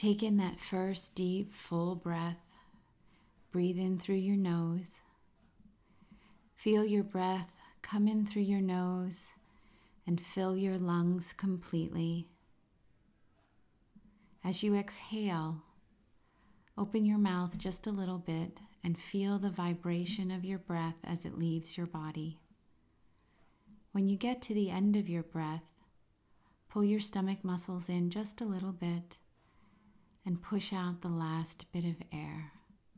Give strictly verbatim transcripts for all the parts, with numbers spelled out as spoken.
Take in that first deep, full breath. Breathe in through your nose. Feel your breath come in through your nose and fill your lungs completely. As you exhale, open your mouth just a little bit and feel the vibration of your breath as it leaves your body. When you get to the end of your breath, pull your stomach muscles in just a little bit and push out the last bit of air.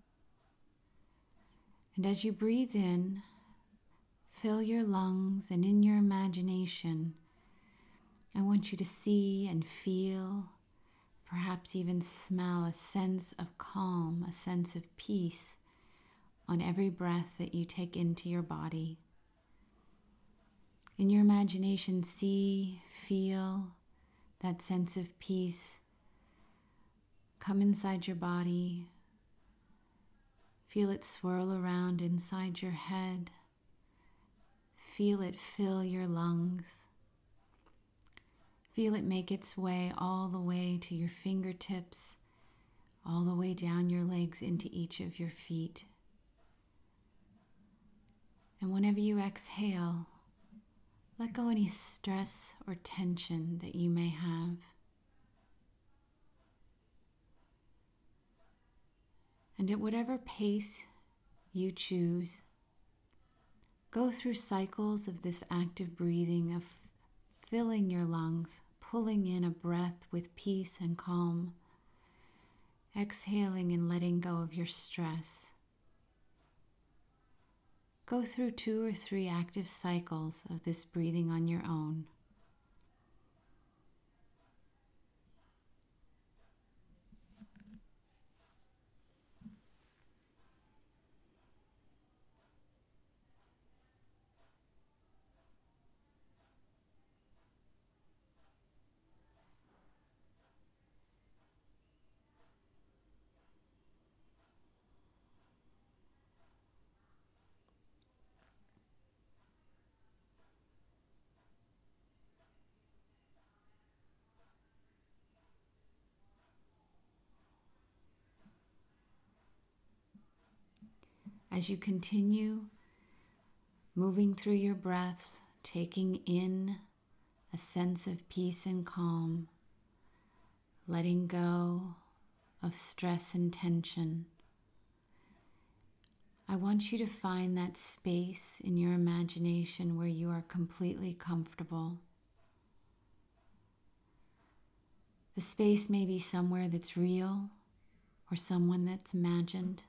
And as you breathe in, fill your lungs, and in your imagination, I want you to see and feel, perhaps even smell a sense of calm, a sense of peace on every breath that you take into your body. In your imagination, see, feel that sense of peace come inside your body. Feel it swirl around inside your head. Feel it fill your lungs. Feel it make its way all the way to your fingertips, all the way down your legs into each of your feet. And whenever you exhale, let go any stress or tension that you may have. And at whatever pace you choose, go through cycles of this active breathing, of filling your lungs, pulling in a breath with peace and calm, exhaling and letting go of your stress. Go through two or three active cycles of this breathing on your own. As you continue moving through your breaths, taking in a sense of peace and calm, letting go of stress and tension, I want you to find that space in your imagination where you are completely comfortable. The space may be somewhere that's real or someone that's imagined.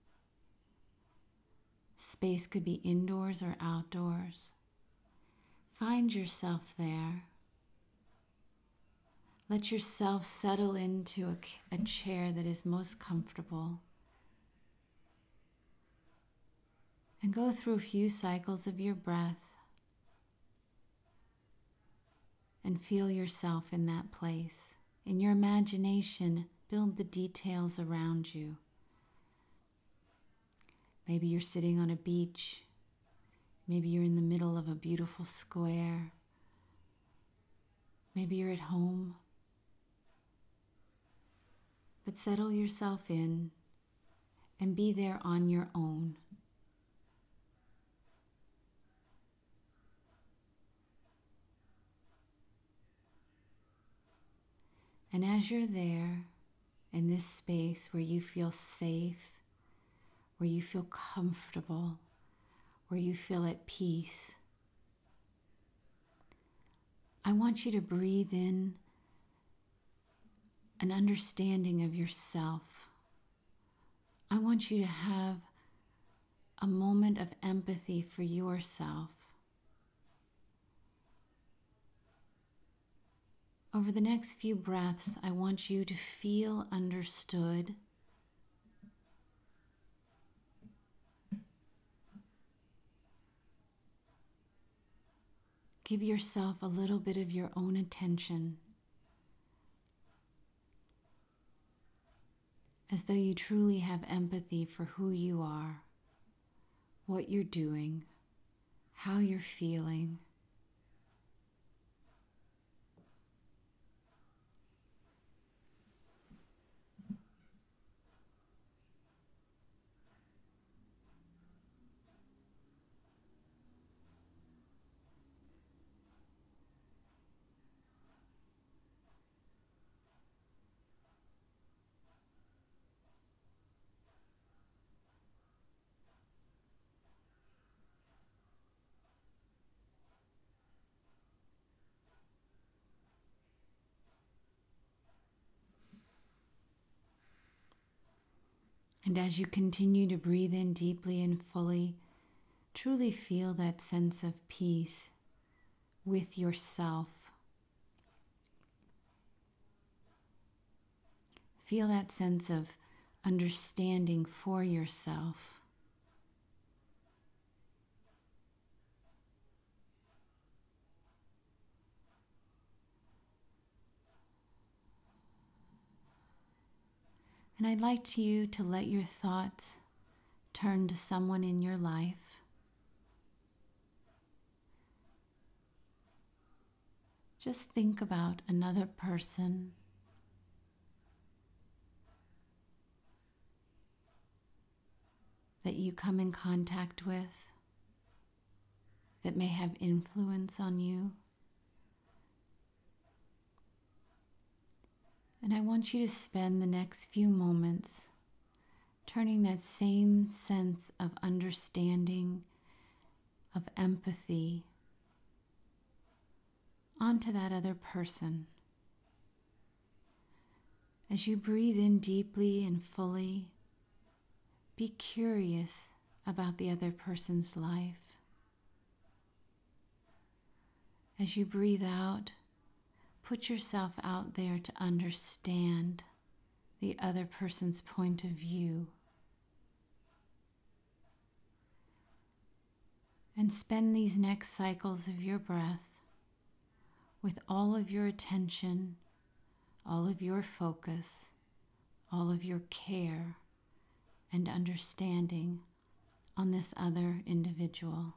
Space could be indoors or outdoors. Find yourself there. Let yourself settle into a, a chair that is most comfortable. And go through a few cycles of your breath and feel yourself in that place. In your imagination, build the details around you. Maybe you're sitting on a beach. Maybe you're in the middle of a beautiful square. Maybe you're at home. But settle yourself in and be there on your own. And as you're there, in this space where you feel safe, where you feel comfortable, where you feel at peace, I want you to breathe in an understanding of yourself. I want you to have a moment of empathy for yourself. Over the next few breaths, I want you to feel understood. Give yourself a little bit of your own attention, as though you truly have empathy for who you are, what you're doing, how you're feeling. And as you continue to breathe in deeply and fully, truly feel that sense of peace with yourself. Feel that sense of understanding for yourself. And I'd like you to let your thoughts turn to someone in your life. Just think about another person that you come in contact with that may have influence on you. And I want you to spend the next few moments turning that same sense of understanding, of empathy, onto that other person. As you breathe in deeply and fully, be curious about the other person's life. As you breathe out, put yourself out there to understand the other person's point of view. And spend these next cycles of your breath with all of your attention, all of your focus, all of your care and understanding on this other individual.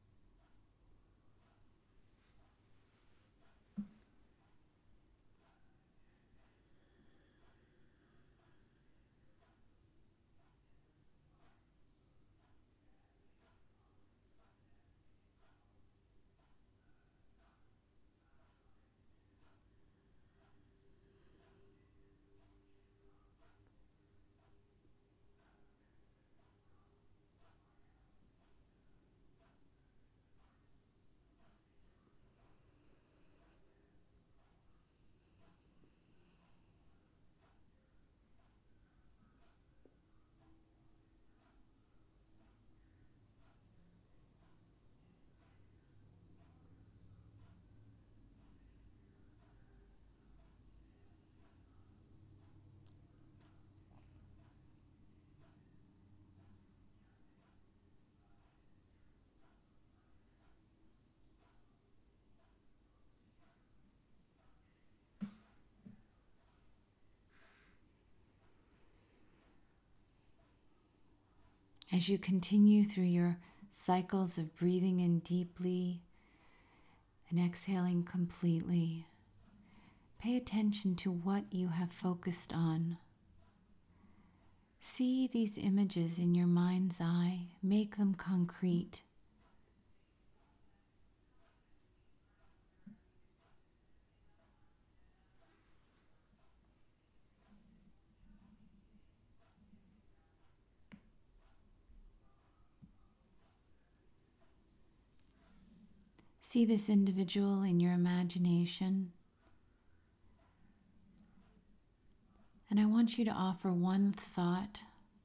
As you continue through your cycles of breathing in deeply and exhaling completely, pay attention to what you have focused on. See these images in your mind's eye, make them concrete. See this individual in your imagination. And I want you to offer one thought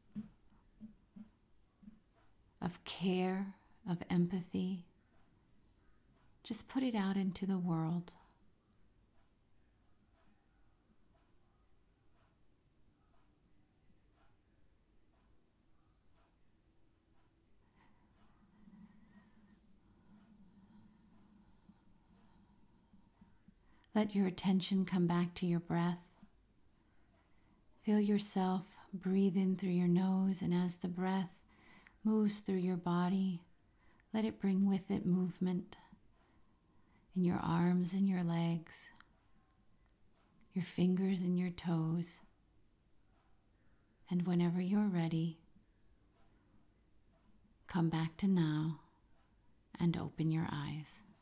of care, of empathy. Just put it out into the world. Let your attention come back to your breath. Feel yourself breathe in through your nose, and as the breath moves through your body, let it bring with it movement in your arms and your legs, your fingers and your toes. And whenever you're ready, come back to now and open your eyes.